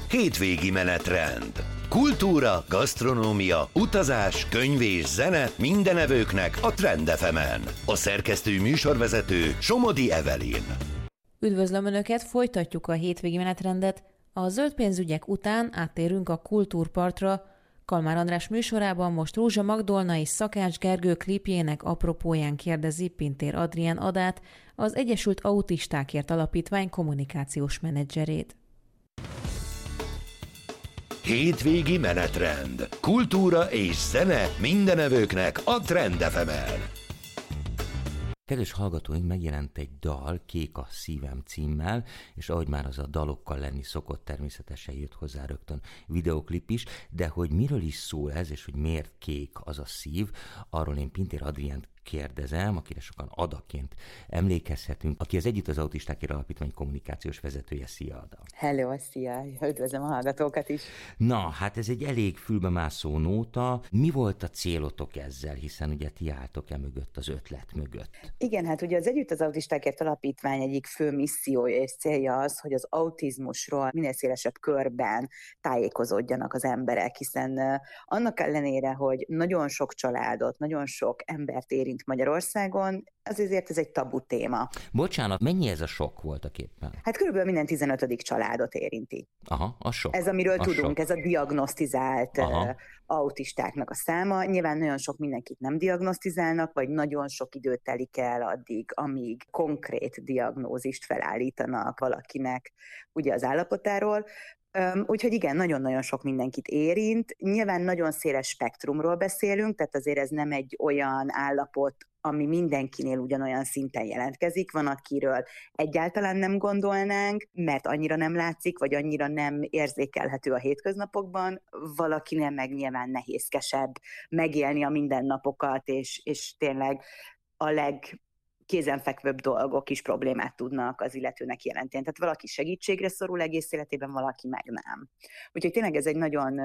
Hétvégi menetrend. Kultúra, gasztronómia, utazás, könyv és zene mindenevőknek a Trend FM-en. A szerkesztő műsorvezető Somodi Evelyn. Üdvözlöm Önöket, folytatjuk a hétvégi menetrendet. A zöld pénzügyek után áttérünk a kultúrpartra. Kalmár András műsorában most Rózsa Magdolna és Szakács Gergő klipjének apropóján kérdezi Pintér Adrián Adát, az Egyesült Autistákért Alapítvány kommunikációs menedzserét. Hétvégi menetrend. Kultúra és zene mindenevőknek a Trend FM-en. Kedves hallgatóink, megjelent egy dal, Kék a szívem címmel, és ahogy már az a dalokkal lenni szokott, természetesen jött hozzá rögtön videoklip is, de hogy miről is szól ez, és hogy miért kék az a szív, arról én Pintér Adriánt kérdezem, akire sokan Adaként emlékezhetünk, aki az Együtt az Autistákért Alapítvány kommunikációs vezetője. Szia, Ada! Hello, szia! Üdvözlöm a hallgatókat is! Na, hát ez egy elég fülbemászó nóta. Mi volt a célotok ezzel, hiszen ugye ti álltok mögött, az ötlet mögött? Igen, hát ugye az Együtt az Autistákért Alapítvány egyik fő missziója és célja az, hogy az autizmusról minél szélesebb körben tájékozódjanak az emberek, hiszen annak ellenére, hogy nagyon sok családot, nagyon sok embert érint Magyarországon, azért ez egy tabu téma. Bocsánat, mennyi ez a sok voltak éppen? Hát körülbelül minden 15. családot érinti. Aha, a sok. Ez, amiről a tudunk, sok. ez a diagnosztizált autistáknak a száma. Nyilván nagyon sok mindenkit nem diagnosztizálnak, vagy nagyon sok időt telik el addig, amíg konkrét diagnózist felállítanak valakinek ugye az állapotáról. Úgyhogy igen, nagyon-nagyon sok mindenkit érint. Nyilván nagyon széles spektrumról beszélünk, tehát azért ez nem egy olyan állapot, ami mindenkinél ugyanolyan szinten jelentkezik. Van, akiről egyáltalán nem gondolnánk, mert annyira nem látszik, vagy annyira nem érzékelhető a hétköznapokban. Valakinél meg nyilván nehézkesebb megélni a mindennapokat, és tényleg a kézenfekvőbb dolgok is problémát tudnak az illetőnek jelenteni. Tehát valaki segítségre szorul egész életében, valaki meg nem. Úgyhogy tényleg ez egy nagyon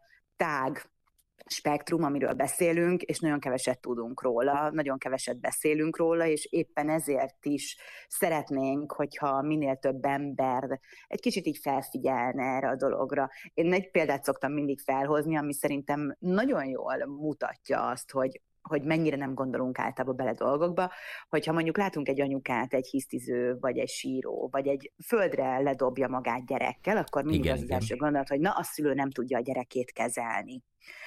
tág spektrum, amiről beszélünk, és nagyon keveset tudunk róla, nagyon keveset beszélünk róla, és éppen ezért is szeretnénk, hogyha minél több ember egy kicsit így felfigyelne erre a dologra. Én egy példát szoktam mindig felhozni, ami szerintem nagyon jól mutatja azt, hogy mennyire nem gondolunk általában bele dolgokba, hogyha mondjuk látunk egy anyukát, egy hisztiző, vagy egy síró, vagy egy földre ledobja magát gyerekkel, akkor mindig az első gondolat, hogy na, a szülő nem tudja a gyerekét kezelni.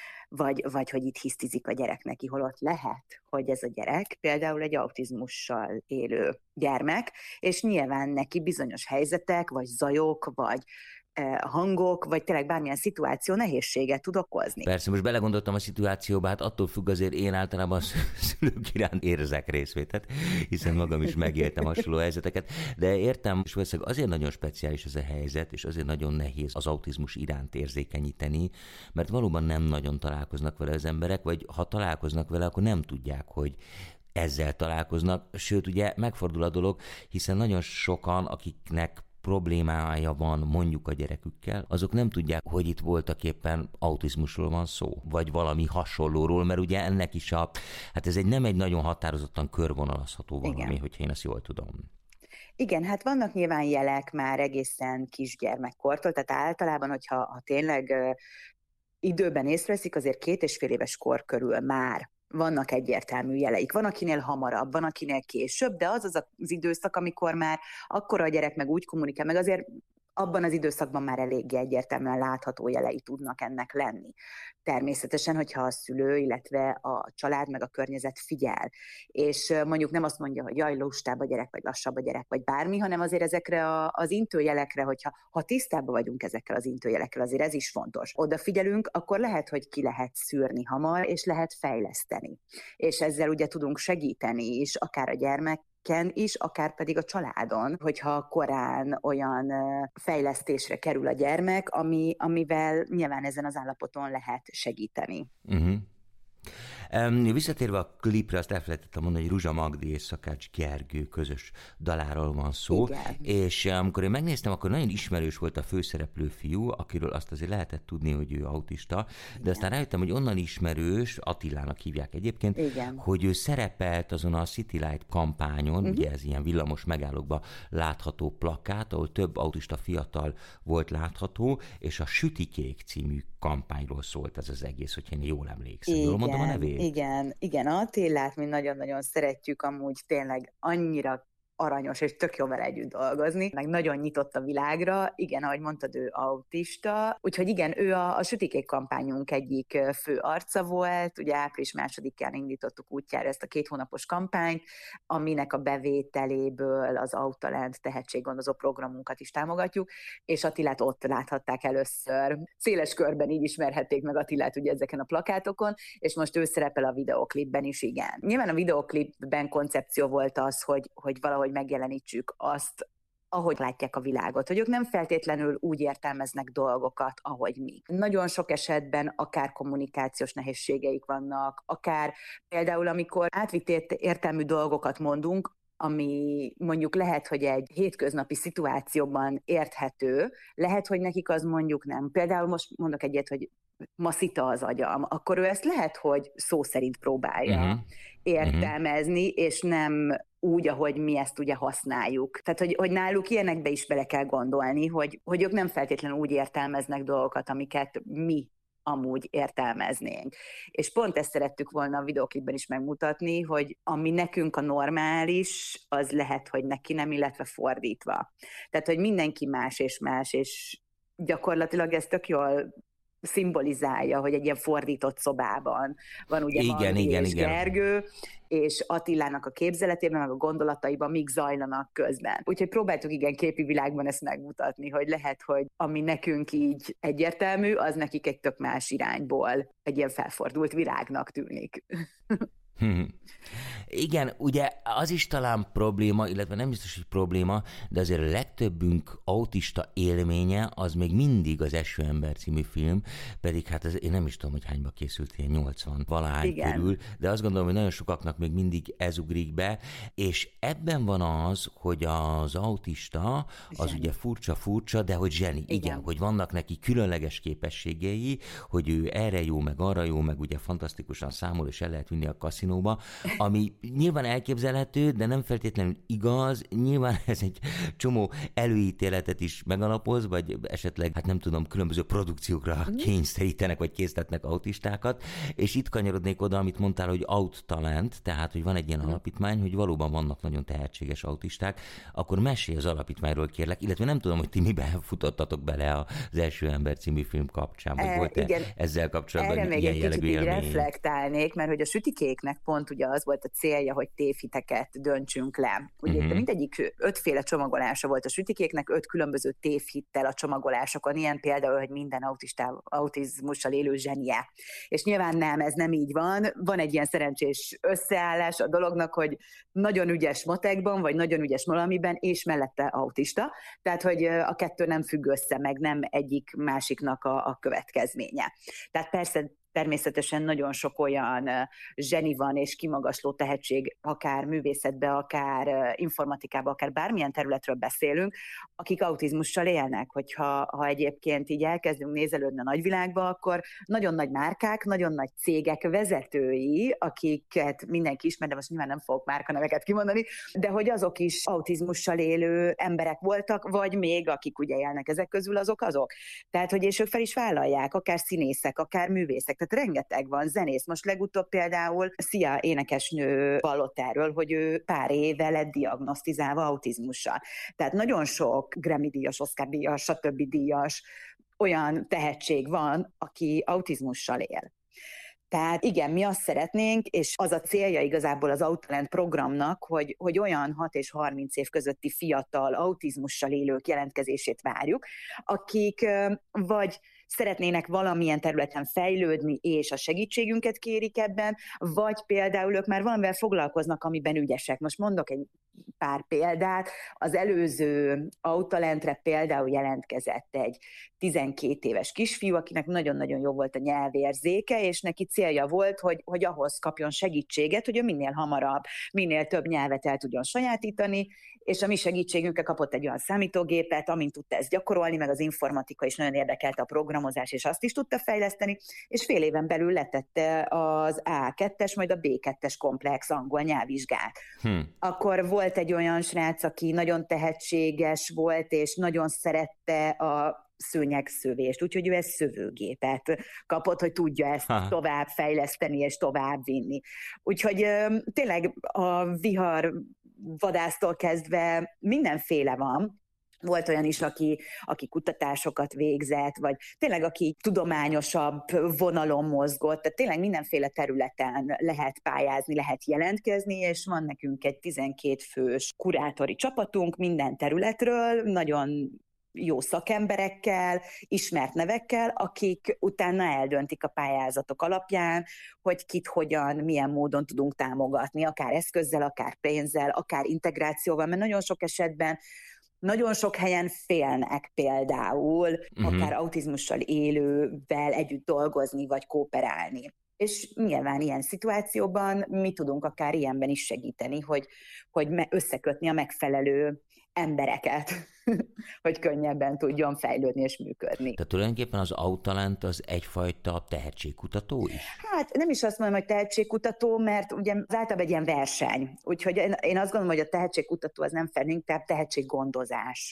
Vagy hogy itt hisztizik a gyerek neki, holott lehet, hogy ez a gyerek például egy autizmussal élő gyermek, és nyilván neki bizonyos helyzetek, vagy zajok, vagy hangok, vagy tényleg bármilyen szituáció nehézséget tud okozni. Persze, most belegondoltam a szituációba, hát attól függ, azért én általában szülők iránt érzek részvétet, hiszen magam is megéltem hasonló helyzeteket, de értem, és valószínűleg azért nagyon speciális ez a helyzet, és azért nagyon nehéz az autizmus iránt érzékenyíteni, mert valóban nem nagyon találkoznak vele az emberek, vagy ha találkoznak vele, akkor nem tudják, hogy ezzel találkoznak, sőt, ugye megfordul a dolog, hiszen nagyon sokan, akiknek problémája van mondjuk a gyerekükkel, azok nem tudják, hogy itt voltak éppen autizmusról van szó, vagy valami hasonlóról, mert ugye ennek is hát ez nem egy nagyon határozottan körvonalazható valami, igen, hogyha én ezt jól tudom. Igen, hát vannak nyilván jelek már egészen kisgyermekkortól, tehát általában, hogyha tényleg időben észreveszik, azért 2,5 éves kor körül már vannak egyértelmű jeleik. Van, akinél hamarabb, van, akinél később, de az időszak, amikor már akkora a gyerek meg úgy kommunikál, meg azért abban az időszakban már eléggé egyértelműen látható jelei tudnak ennek lenni. Természetesen, hogyha a szülő, illetve a család meg a környezet figyel, és mondjuk nem azt mondja, hogy jaj, lustább a gyerek, vagy lassabb a gyerek, vagy bármi, hanem azért ezekre az intőjelekre, hogyha tisztában vagyunk ezekkel az intőjelekkel, azért ez is fontos. Odafigyelünk, akkor lehet, hogy ki lehet szűrni hamar, és lehet fejleszteni. És ezzel ugye tudunk segíteni is, akár a gyermek is, akár pedig a családon, hogyha korán olyan fejlesztésre kerül a gyermek, amivel nyilván ezen az állapoton lehet segíteni. Uh-huh. Visszatérve a klipre, azt elfelejtettem mondani, hogy Ruzsa Magdi és Szakács Gergő közös daláról van szó. Igen. És amikor én megnéztem, akkor nagyon ismerős volt a főszereplő fiú, akiről azt azért lehetett tudni, hogy ő autista, de aztán rájöttem, hogy onnan ismerős, Attilának hívják egyébként, igen, hogy ő szerepelt azon a City Light kampányon, ugye ez ilyen villamos megállókban látható plakát, ahol több autista fiatal volt látható, és a Sütikék című kampányról szólt ez az egész, hogy én jól emlékszem. Jól mondom a nevét? Igen, Attillát mi nagyon-nagyon szeretjük, amúgy tényleg annyira aranyos, és tök jó vele együtt dolgozni, meg nagyon nyitott a világra, igen, ahogy mondtad, ő autista, úgyhogy igen, ő a Sütikék kampányunk egyik fő arca volt, ugye április 2-án indítottuk útjára ezt a 2 hónapos kampányt, aminek a bevételéből az Autalent tehetséggondozó programunkat is támogatjuk, és Attilát ott láthatták először. Széles körben így ismerhették meg Attilát ugye ezeken a plakátokon, és most ő szerepel a videoklipben is, igen. Nyilván a videoklipben koncepció volt az, hogy valahogy megjelenítsük azt, ahogy látják a világot, hogy ők nem feltétlenül úgy értelmeznek dolgokat, ahogy mi. Nagyon sok esetben akár kommunikációs nehézségeik vannak, akár például, amikor átvitt értelmű dolgokat mondunk, ami mondjuk lehet, hogy egy hétköznapi szituációban érthető, lehet, hogy nekik az mondjuk nem. Például most mondok egyet, hogy ma szita az agyam, akkor ő ezt lehet, hogy szó szerint próbálja értelmezni, és nem úgy, ahogy mi ezt ugye használjuk. Tehát, hogy náluk ilyenekbe is bele kell gondolni, hogy ők nem feltétlenül úgy értelmeznek dolgokat, amiket mi amúgy értelmeznénk. És pont ezt szerettük volna a videóklipben is megmutatni, hogy ami nekünk a normális, az lehet, hogy neki nem, illetve fordítva. Tehát, hogy mindenki más, és gyakorlatilag ez tök jól szimbolizálja, hogy egy ilyen fordított szobában van ugye Magdi és Gergő, és Attilának a képzeletében, meg a gondolataiban mik zajlanak közben. Úgyhogy próbáltuk igen képi világban ezt megmutatni, hogy lehet, hogy ami nekünk így egyértelmű, az nekik egy tök más irányból egy ilyen felfordult virágnak tűnik. Igen, ugye az is talán probléma, illetve nem biztos, hogy probléma, de azért a legtöbbünk autista élménye az még mindig az Eső ember című film, pedig hát én nem is tudom, hogy hányba készült, ilyen 80 valahány körül, de azt gondolom, hogy nagyon sokaknak még mindig ez ugrik be, és ebben van az, hogy az autista az ugye furcsa, de hogy zseni, igen, hogy vannak neki különleges képességei, hogy ő erre jó, meg arra jó, meg ugye fantasztikusan számol, és el lehet vinni a kaszinóba, ami nyilván elképzelhető, de nem feltétlenül igaz. Nyilván ez egy csomó előítéletet is megalapoz, vagy esetleg, hát nem tudom, különböző produkciókra kényszerítenek, vagy késztetnek autistákat, és itt kanyarodnék oda, amit mondtál, hogy Autalent, tehát, hogy van egy ilyen alapítmány, hogy valóban vannak nagyon tehetséges autisták, akkor mesélj az alapítványról, kérlek, illetve nem tudom, hogy ti miben futottatok bele az Első ember című film kapcsán, vagy volt-e ezzel kapcsolatban erre ilyen még egy kicsit így reflektálnék, mert hogy a Sütikéknek pont ugye az volt a célja, hogy tévhiteket döntsünk le. Ugye mindegyik 5 féle csomagolása volt a Sütikéknek, 5 különböző tévhittel a csomagolásokon, ilyen például, hogy minden autizmussal élő zsenie. És nyilván nem, ez nem így van. Van egy ilyen szerencsés összeállás a dolognak, hogy nagyon ügyes matekban, vagy nagyon ügyes valamiben, és mellette autista. Tehát, hogy a kettő nem függ össze, meg nem egyik másiknak a következménye. Tehát persze természetesen nagyon sok olyan zseni van és kimagasló tehetség, akár művészetbe, akár informatikába, akár bármilyen területről beszélünk, akik autizmussal élnek. Hogyha egyébként így elkezdünk nézelődni a nagyvilágba, akkor nagyon nagy márkák, nagyon nagy cégek vezetői, akiket mindenki ismer, de most nyilván nem fogok márkaneveket kimondani, de hogy azok is autizmussal élő emberek voltak, vagy még akik ugye élnek ezek közül, azok. Tehát, hogy és ők fel is vállalják, akár színészek, akár művészek. Tehát rengeteg van, zenész. Most legutóbb például Szia énekesnő vallott erről, hogy ő pár éve lett diagnosztizálva autizmussal. Tehát nagyon sok Grammy-díjas, Oscar-díjas, stb. Díjas olyan tehetség van, aki autizmussal él. Tehát igen, mi azt szeretnénk, és az a célja igazából az Autalent programnak, hogy olyan 6 és 30 év közötti fiatal autizmussal élők jelentkezését várjuk, akik vagy szeretnének valamilyen területen fejlődni, és a segítségünket kérik ebben, vagy például ők már valamivel foglalkoznak, amiben ügyesek. Most mondok egy pár példát. Az előző Autalentre például jelentkezett egy 12 éves kisfiú, akinek nagyon-nagyon jó volt a nyelvérzéke, és neki célja volt, hogy ahhoz kapjon segítséget, hogy ő minél hamarabb, minél több nyelvet el tudjon sajátítani, és a mi segítségünkkel kapott egy olyan számítógépet, amint tudta ezt gyakorolni, meg az informatika is nagyon érdekelte a programozás, és azt is tudta fejleszteni, és fél éven belül letette az A2-es, majd a B2-es komplex angol nyelvvizsgát. Akkor volt egy olyan srác, aki nagyon tehetséges volt, és nagyon szerette a szőnyegszövést, úgyhogy ő egy szövőgépet kapott, hogy tudja ezt tovább fejleszteni és tovább vinni. Úgyhogy tényleg a vihar vadásztól kezdve mindenféle van. Volt olyan is, aki kutatásokat végzett, vagy tényleg aki tudományosabb vonalon mozgott, tehát tényleg mindenféle területen lehet pályázni, lehet jelentkezni, és van nekünk egy 12 fős kurátori csapatunk minden területről, nagyon jó szakemberekkel, ismert nevekkel, akik utána eldöntik a pályázatok alapján, hogy kit hogyan, milyen módon tudunk támogatni, akár eszközzel, akár pénzzel, akár integrációval, mert nagyon sok esetben nagyon sok helyen félnek például akár autizmussal élővel együtt dolgozni, vagy kooperálni. És nyilván ilyen szituációban mi tudunk akár ilyenben is segíteni, hogy összekötni a megfelelő embereket, hogy könnyebben tudjon fejlődni és működni. Tehát tulajdonképpen az Autalent az egyfajta tehetségkutató is? Hát nem is azt mondom, hogy tehetségkutató, mert ugye az általában egy ilyen verseny. Úgyhogy én azt gondolom, hogy a tehetségkutató az nem fel, inkább tehetséggondozás.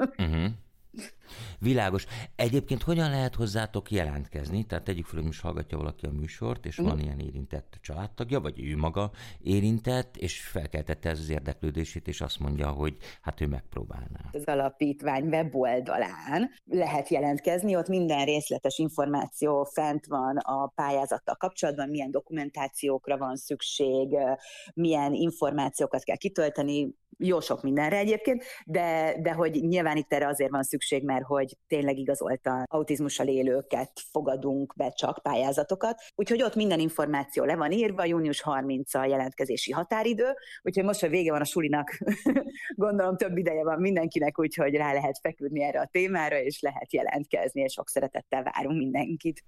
Világos. Egyébként hogyan lehet hozzátok jelentkezni? Tehát tegyük fel, hogy most hallgatja valaki a műsort, és van ilyen érintett családtagja, vagy ő maga érintett, és felkeltette ez az érdeklődését, és azt mondja, hogy hát ő megpróbálná. Az alapítvány weboldalán lehet jelentkezni, ott minden részletes információ fent van a pályázattal kapcsolatban, milyen dokumentációkra van szükség, milyen információkat kell kitölteni, jó sok mindenre egyébként, de hogy nyilván itt erre azért van szükség, mert hogy tényleg igazoltan autizmussal élőket fogadunk be csak pályázatokat. Úgyhogy ott minden információ le van írva, június 30 a jelentkezési határidő, úgyhogy most, hogy vége van a sulinak, gondolom több ideje van mindenkinek, úgyhogy rá lehet feküdni erre a témára, és lehet jelentkezni, és sok szeretettel várunk mindenkit.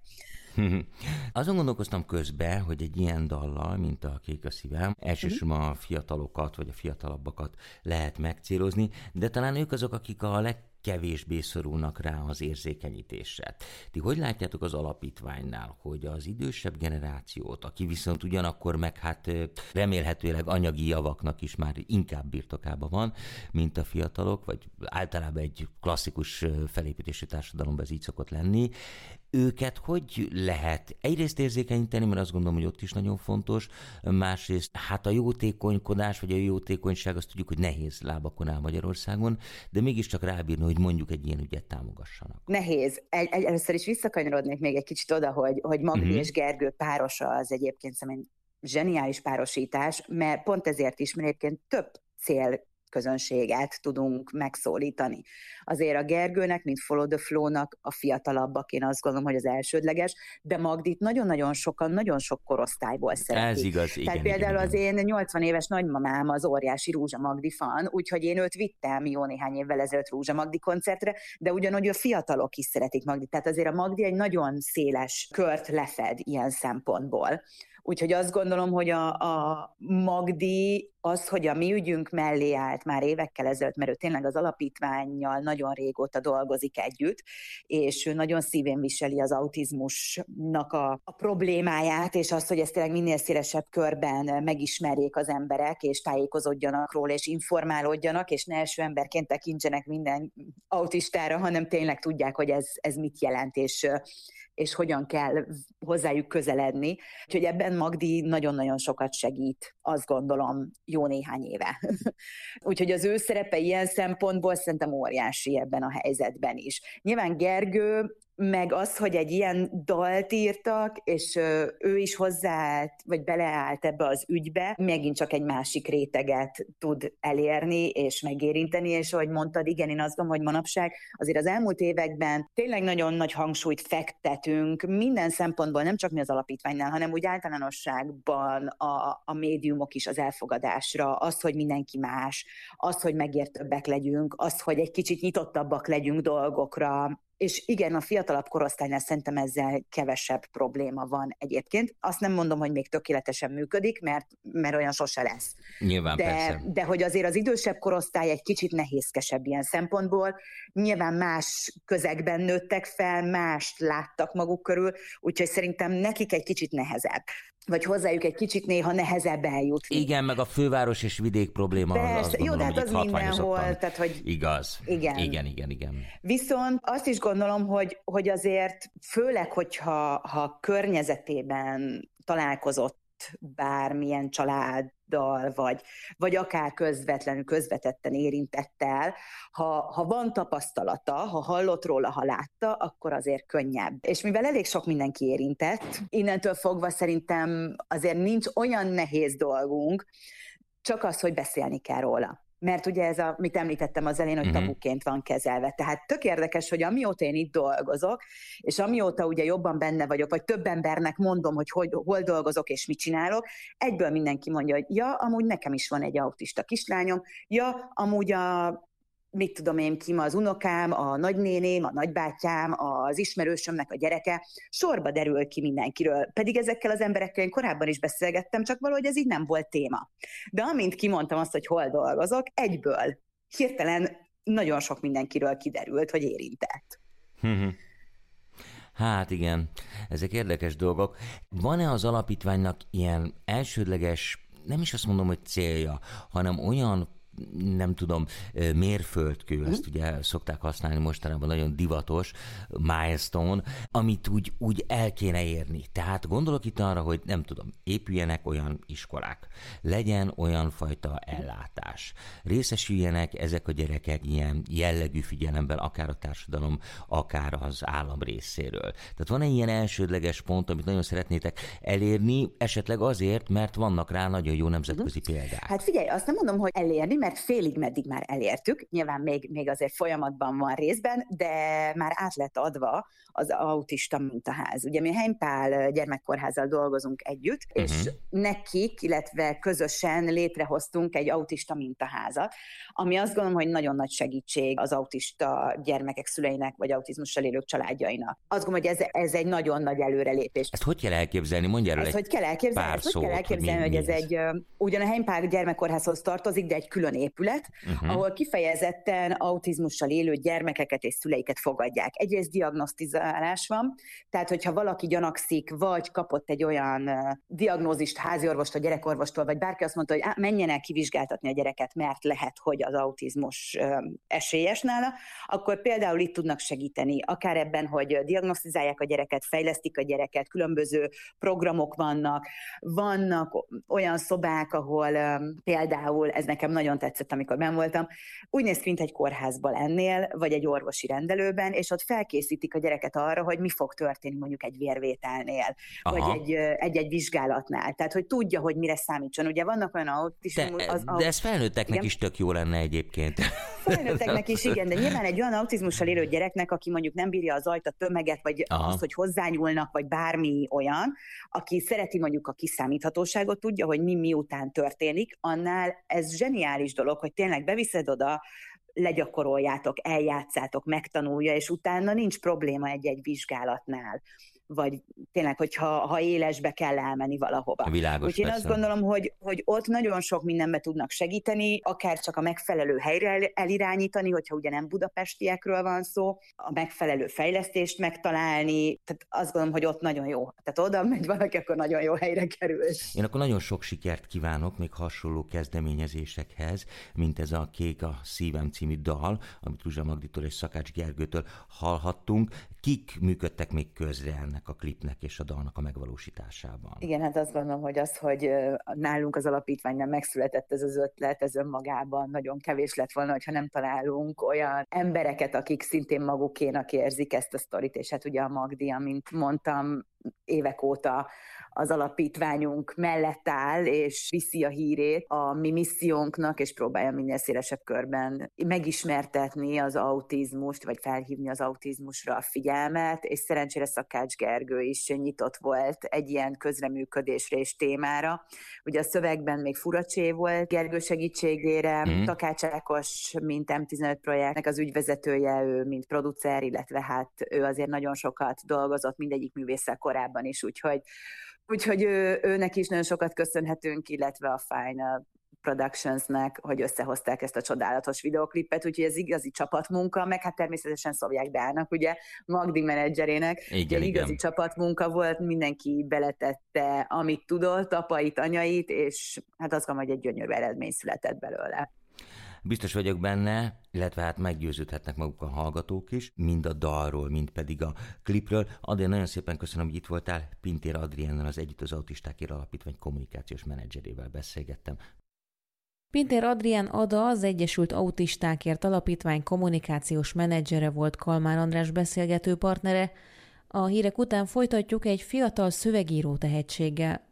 Azon gondolkoztam közben, hogy egy ilyen dallal, mint a Kék a szívem, elsősorban a fiatalokat, vagy a fiatalabbakat lehet megcélozni, de talán ők azok, akik a legkevésbé szorulnak rá az érzékenyítésre. Ti hogy látjátok az alapítványnál, hogy az idősebb generációt, aki viszont ugyanakkor meg hát remélhetőleg anyagi javaknak is már inkább birtokában van, mint a fiatalok, vagy általában egy klasszikus felépítési társadalomban ez így szokott lenni, őket hogy lehet egyrészt érzékenyíteni, mert azt gondolom, hogy ott is nagyon fontos, másrészt hát a jótékonykodás, vagy a jótékonyság, azt tudjuk, hogy nehéz lábakon áll Magyarországon, de mégiscsak rábírni, hogy mondjuk egy ilyen ügyet támogassanak. Nehéz. Először is visszakanyarodnék még egy kicsit oda, hogy Magdi és Gergő párosa az egyébként szerintem zseniális párosítás, mert pont ezért is, mert egyébként több célközönséget tudunk megszólítani. Azért a Gergőnek, mint Follow the Flow-nak a fiatalabbak, én azt gondolom, hogy az elsődleges, de Magdit nagyon-nagyon sokan, nagyon sok korosztályból szeretik. Ez igaz, igen. Tehát például az én 80 éves nagymamám az óriási Rózsa Magdi fan, úgyhogy én őt vittem jó néhány évvel ezelőtt Rózsa Magdi koncertre, de ugyanúgy a fiatalok is szeretik Magdit. Tehát azért a Magdi egy nagyon széles kört lefed ilyen szempontból. Úgyhogy azt gondolom, hogy a Magdi az, hogy a mi ügyünk mellé állt már évekkel ezelőtt, mert ő tényleg az alapítvánnyal nagyon régóta dolgozik együtt, és ő nagyon szívén viseli az autizmusnak a problémáját, és azt, hogy ezt tényleg minél szélesebb körben megismerjék az emberek, és tájékozódjanak róla, és informálódjanak, és ne első emberként tekintsenek minden autistára, hanem tényleg tudják, hogy ez mit jelent, és hogyan kell hozzájuk közeledni. Úgyhogy ebben Magdi nagyon-nagyon sokat segít, azt gondolom, jó néhány éve. Úgyhogy az ő szerepe ilyen szempontból szerintem óriási ebben a helyzetben is. Nyilván Gergő meg az, hogy egy ilyen dalt írtak, és ő is hozzáállt, vagy beleállt ebbe az ügybe, megint csak egy másik réteget tud elérni, és megérinteni, és ahogy mondtad, igen, én azt gondolom, hogy manapság azért az elmúlt években tényleg nagyon nagy hangsúlyt fektetünk minden szempontból, nem csak mi az alapítványnál, hanem úgy általánosságban a médiumok is az elfogadásra, az, hogy mindenki más, az, hogy megértőbbek legyünk, az, hogy egy kicsit nyitottabbak legyünk dolgokra, és igen, a fiatalabb korosztálynál szerintem ezzel kevesebb probléma van egyébként. Azt nem mondom, hogy még tökéletesen működik, mert olyan sose lesz. Nyilván, persze. De hogy azért az idősebb korosztály egy kicsit nehézkesebb ilyen szempontból. Nyilván más közegben nőttek fel, mást láttak maguk körül, úgyhogy szerintem nekik egy kicsit nehezebb. Vagy hozzájuk egy kicsit néha nehezebb eljutni. Igen, meg a főváros és vidék probléma. Persze, jó, de hát az mindenhol. Tehát, hogy igaz. Igen. Viszont azt is gondolom, hogy azért főleg, hogyha környezetében találkozott bármilyen családdal, vagy akár közvetetten érintettel, ha van tapasztalata, ha hallott róla, ha látta, akkor azért könnyebb. És mivel elég sok mindenki érintett, innentől fogva szerintem azért nincs olyan nehéz dolgunk, csak az, hogy beszélni kell róla. Mert ugye ez, amit említettem az elején, hogy tabuként van kezelve. Tehát tök érdekes, hogy amióta én itt dolgozok, és amióta ugye jobban benne vagyok, vagy több embernek mondom, hogy hol dolgozok és mit csinálok, egyből mindenki mondja, hogy ja, amúgy nekem is van egy autista kislányom, ja, amúgy mit tudom én ki, az unokám, a nagynéném, a nagybátyám, az ismerősömnek a gyereke, sorba derül ki mindenkiről. Pedig ezekkel az emberekkel én korábban is beszélgettem, csak valahogy ez így nem volt téma. De amint kimondtam azt, hogy hol dolgozok, egyből, hirtelen nagyon sok mindenkiről kiderült, hogy érintett. Hát igen, ezek érdekes dolgok. Van-e az alapítványnak ilyen elsődleges, nem is azt mondom, hogy célja, hanem olyan, nem tudom, mérföldkő, ezt ugye szokták használni mostanában, nagyon divatos, milestone, amit úgy el kéne érni. Tehát gondolok itt arra, hogy nem tudom, épüljenek olyan iskolák, legyen olyan fajta ellátás, részesüljenek ezek a gyerekek ilyen jellegű figyelemben, akár a társadalom, akár az állam részéről. Tehát van-e ilyen elsődleges pont, amit nagyon szeretnétek elérni, esetleg azért, mert vannak rá nagyon jó nemzetközi példák? Hát figyelj, azt nem mondom, hogy elérni, mert félig meddig már elértük, nyilván még azért folyamatban van részben, de már át lett adva az autista mintaház. Ugye mi Heimpál gyermekkórházzal dolgozunk együtt, és nekik, illetve közösen létrehoztunk egy autista mintaházat, ami azt gondolom, hogy nagyon nagy segítség az autista gyermekek szüleinek, vagy autizmussal élők családjainak. Azt gondolom, hogy ez egy nagyon nagy előrelépés. Ezt hogy kell elképzelni? Mondj erről hogy kell elképzelni, hogy ez egy, ugyan a Heimpál gyermekkórházhoz tartozik, de egy külön épület, ahol kifejezetten autizmussal élő gyermekeket és szüleiket fogadják. Egyrészt diagnosztizálás van, tehát hogyha valaki gyanakszik, vagy kapott egy olyan diagnózist háziorvostól, gyerekorvostól, vagy bárki azt mondta, hogy menjenek kivizsgáltatni a gyereket, mert lehet, hogy az autizmus esélyes nála, akkor például itt tudnak segíteni, akár ebben, hogy diagnosztizálják a gyereket, fejlesztik a gyereket, különböző programok vannak olyan szobák, ahol például, ez nekem nagyon tetszett, amikor benn voltam, úgy néz ki, mint egy kórházban lennél, vagy egy orvosi rendelőben, és ott felkészítik a gyereket arra, hogy mi fog történni mondjuk egy vérvételnél, vagy egy vizsgálatnál. Tehát, hogy tudja, hogy mire számítson. Ugye vannak olyan autizmus... De ez felnőtteknek is tök jó lenne egyébként. Felnőtteknek is, igen, de nyilván egy olyan autizmussal élő gyereknek, aki mondjuk nem bírja az zajt, a tömeget, vagy azt, hogy hozzányúlnak, vagy bármi olyan, aki szereti mondjuk a kiszámíthatóságot, tudja, hogy mi miután történik, annál ez zseniális dolog, hogy tényleg beviszed oda, legyakoroljátok, eljátszátok, megtanulja, és utána nincs probléma egy vizsgálatnál. Vagy tényleg, hogyha élesbe kell elmenni valahova. Világos, úgyhogy én azt gondolom, hogy ott nagyon sok mindenbe tudnak segíteni, akár csak a megfelelő helyre elirányítani, hogyha ugye nem budapestiekről van szó, a megfelelő fejlesztést megtalálni, tehát azt gondolom, hogy ott nagyon jó. Tehát oda megy valaki, akkor nagyon jó helyre kerül. Én akkor nagyon sok sikert kívánok még hasonló kezdeményezésekhez, mint ez a Kék a szívem című dal, amit Ruzsa Magditól és Szakács Gergőtől hallhattunk. Kik működtek még közre ennek a klipnek és a dalnak a megvalósításában? Igen, hát azt gondolom, hogy hogy nálunk az alapítványnál megszületett ez az ötlet, ez önmagában nagyon kevés lett volna, hogyha nem találunk olyan embereket, akik szintén magukénak érzik ezt a sztorit, és hát ugye a Magdi, amint mondtam, évek óta az alapítványunk mellett áll, és viszi a hírét a mi missziónknak, és próbálja minél szélesebb körben megismertetni az autizmust, vagy felhívni az autizmusra a figyelmet, és szerencsére Szakács Gergő is nyitott volt egy ilyen közreműködésre és témára. Ugye a szövegben még Furacsé volt Gergő segítségére, Takács Ákos, mint M15 projektnek az ügyvezetője, ő mint producer, illetve hát ő azért nagyon sokat dolgozott mindegyik művésszel korábban is, úgyhogy őnek is nagyon sokat köszönhetünk, illetve a Final Productionsnek, hogy összehozták ezt a csodálatos videoklipet, úgyhogy ez igazi csapatmunka, meg hát természetesen Szobják Beának, ugye, Magdi menedzserének, igazi csapatmunka volt, mindenki beletette, amit tudott, apait, anyait, és hát azt gondolom, hogy egy gyönyörű eredmény született belőle. Biztos vagyok benne, illetve hát meggyőződhetnek maguk a hallgatók is, mind a dalról, mind pedig a klipről. Adrián, nagyon szépen köszönöm, hogy itt voltál. Pintér Adriánnal, az Együtt az Autistákért Alapítvány kommunikációs menedzserével beszélgettem. Pintér Adrián Ada, az Egyesült Autistákért Alapítvány kommunikációs menedzsere volt Kalmár András beszélgető partnere. A hírek után folytatjuk egy fiatal szövegíró tehetséggel.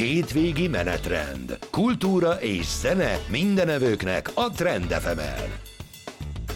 Hétvégi menetrend. Kultúra és zene mindenevőknek a Trend FM-en.